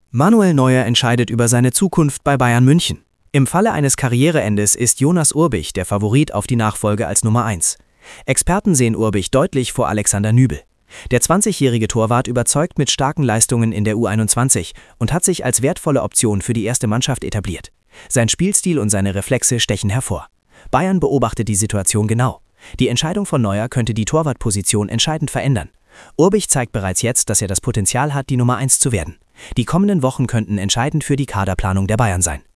Manuel Neuer entscheidet über seine Zukunft bei Bayern München. Im Falle eines Karriereendes ist Jonas Urbich der Favorit auf die Nachfolge als Nummer 1. Experten sehen Urbich deutlich vor Alexander Nübel. Der 20-jährige Torwart überzeugt mit starken Leistungen in der U21 und hat sich als wertvolle Option für die erste Mannschaft etabliert. Sein Spielstil und seine Reflexe stechen hervor. Bayern beobachtet die Situation genau. Die Entscheidung von Neuer könnte die Torwartposition entscheidend verändern. Urbich zeigt bereits jetzt, dass er das Potenzial hat, die Nummer 1 zu werden. Die kommenden Wochen könnten entscheidend für die Kaderplanung der Bayern sein.